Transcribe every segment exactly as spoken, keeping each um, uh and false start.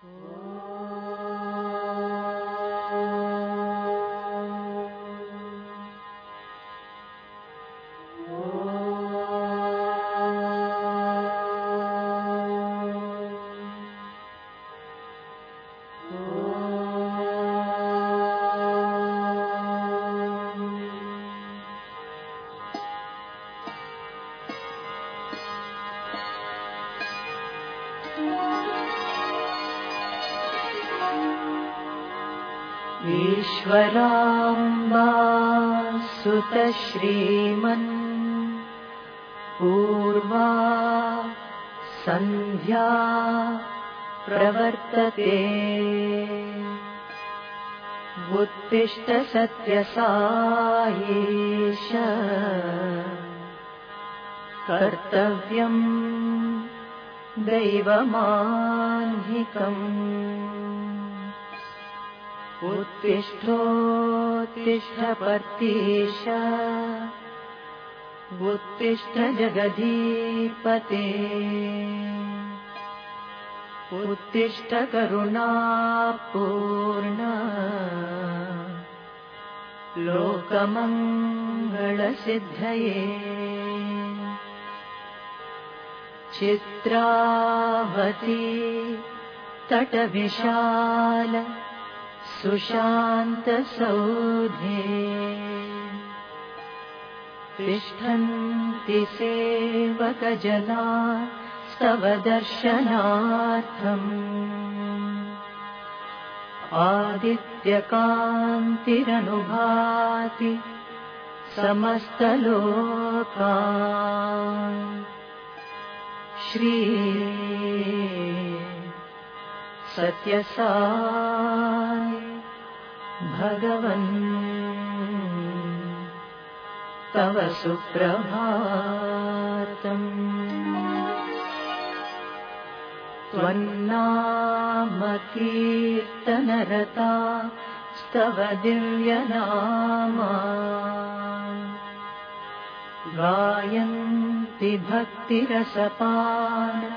ईश्वराम्बा सुतश्रीमन् पूर्वा सन्ध्या प्रवर्तते उत्तिष्ठ सत्यसायीश कर्तव्यं दैवमाह्निकम् उत्तिष्ठोत्तिष्ठ पर्तीश उत्तिष्ठ जगदीपते उत्तिष्ठ करुणापूर्ण लोकमङ्गलसिद्धये चित्रावती तटविशाल सुशान्तसौधे तिष्ठन्ति सेवकजना स्तव दर्शनार्थम् आदित्यकान्तिरनुभाति समस्तलोकान् श्री सत्यसाई भगवन् तव सुप्रभातम् त्वन्नाम कीर्तनरता स्तव दिव्यनामा गायन्ति भक्तिरसपान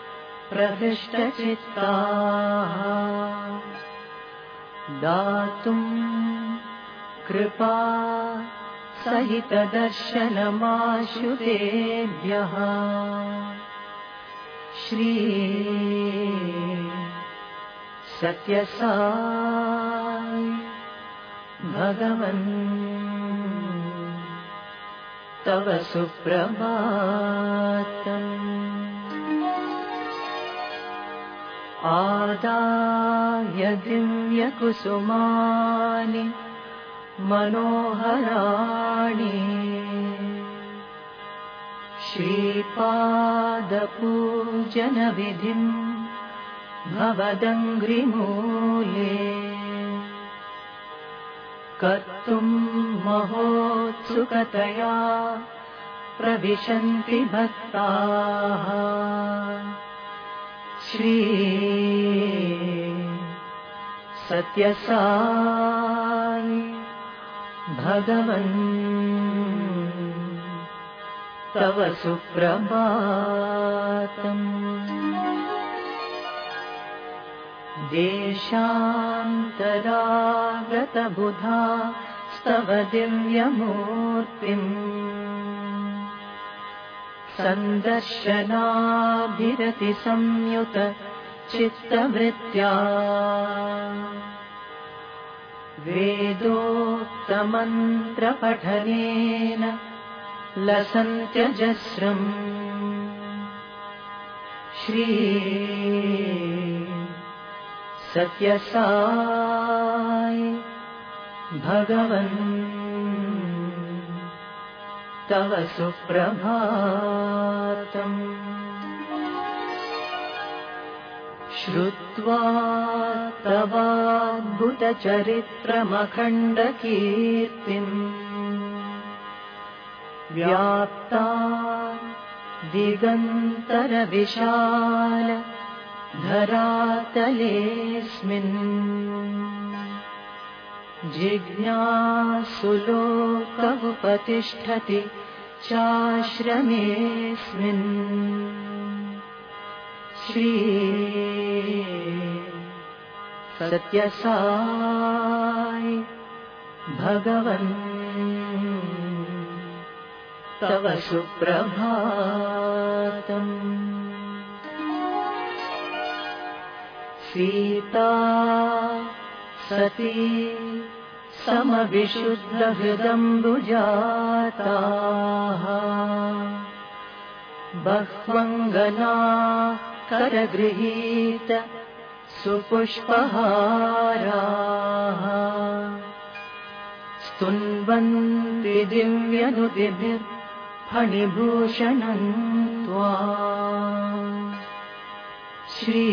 प्रहृष्टचित्ताः दातुं कृपा सहितदर्शनमाशुतेभ्यः श्री सत्यसाई भगवन् तव सुप्रभातम् आदाय दिव्यकुसुमानि मनोहराणि श्रीपादपूजनविधिं भवदङ्घ्रिमूले कर्तुं महोत्सुकतया प्रविशन्ति भक्ताः श्री सत्यसाई भगवन् तव सुप्रभातम् देशान्तरागतबुधा स्तव दिव्यमूर्तिम् सन्दर्शनाभिरति संयुत चित्तवृत्त्या वेदोक्तमन्त्रपठनेन लसन्त्यजस्रम् श्री सत्यसाई भगवन् तव सुप्रभातम् श्रुत्वा तवाद्भुतचरित्रमखण्डकीर्तिम् व्याप्ता दिगन्तरविशाल धरातलेऽस्मिन् जिज्ञासुलोकमुपतिष्ठति चाश्रमेऽस्मिन् श्री सत्यसाई भगवन् तव सुप्रभातम्। सीता सती समविशुद्धहृदम्बुजाताः बह्वङ्गना करगृहीत सुपुष्पहाराः स्तुन्वन्ति दिव्यनुतिभिर्फणिभूषणम् त्वाम्। श्री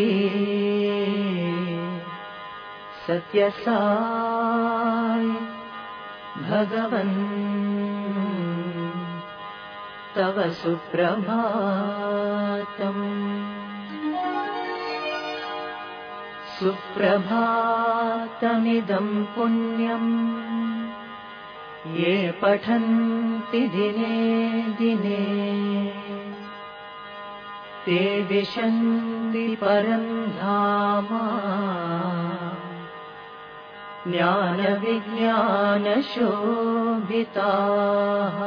सत्यसाई भगवन् तव सुप्रभातम्। सुप्रभातमिदं पुण्यम् ये पठन्ति दिने दिने ते विशन्ति परं धाम ज्ञानविज्ञानशोभिताः।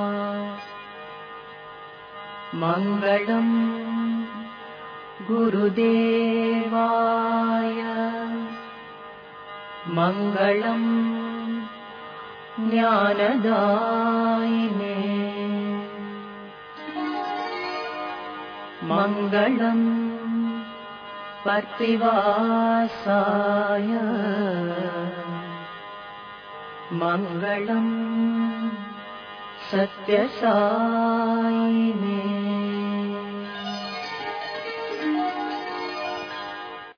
मङ्गलम् गुरुदेवाय मङ्गलम् ज्ञानदायिने मङ्गलम् पर्तिवासाय मङ्गलम् सत्यसायिने।